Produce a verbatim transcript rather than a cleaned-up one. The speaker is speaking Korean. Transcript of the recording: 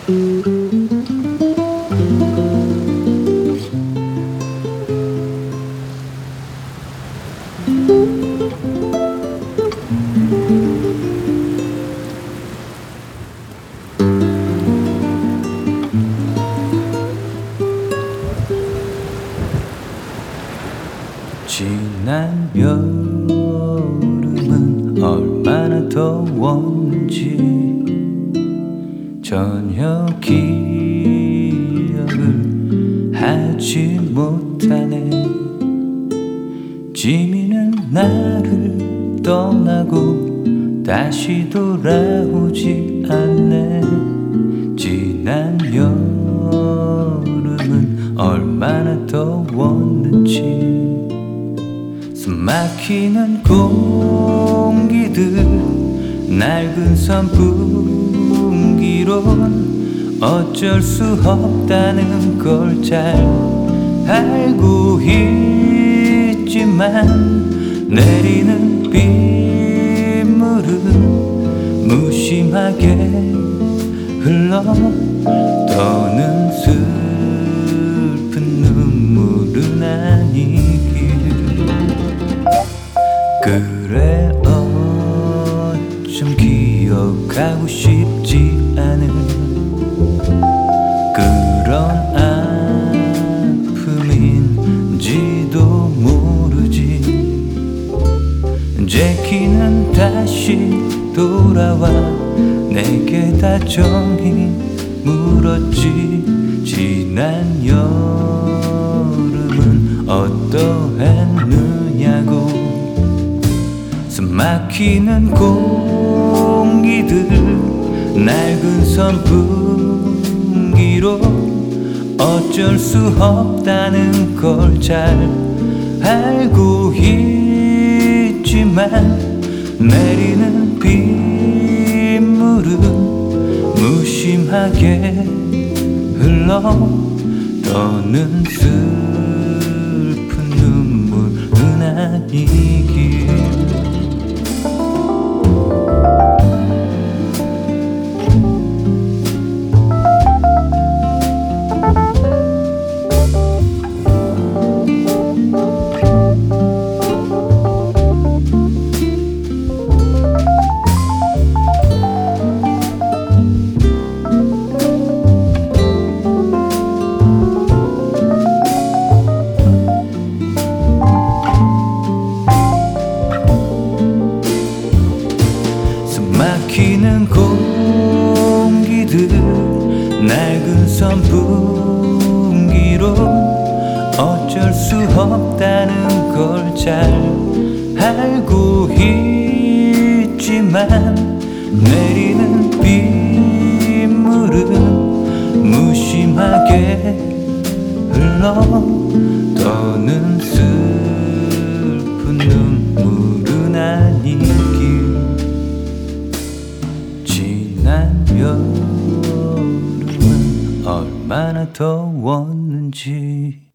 지난 여름은 얼마나 더웠는지 전혀 기억을 하지 못하네. 지미는 나를 떠나고 다시 돌아오지 않네. 지난 여름은 얼마나 더웠는지 숨막히는 공기들 낡은 선풍기론 어쩔 수 없다는 걸 잘 알고 있지만 내리는 빗물은 무심하게 흘러 더는 슬픈 눈물은 아니길. 그래 어쩜 기억하고 싶지 않은 그런 아픔인지도 모르지. 제키는 다시 돌아와 내게 다정히 물었지. 지난 여름은 어떠했느냐고. 숨막히는 공기들 낡은 선풍기로 어쩔 수 없다는 걸 잘 알고 있지만 내리는 빗물은 무심하게 흘러 더는 슬픈 눈물은 아니길. 막히는 공기들 낡은 선풍기로 어쩔 수 없다는 걸 잘 알고 있지만 내리는 빗물은 무심하게 흘러 더는 슬픈 눈물은 아니길. 지난 여름은 얼마나 더웠는지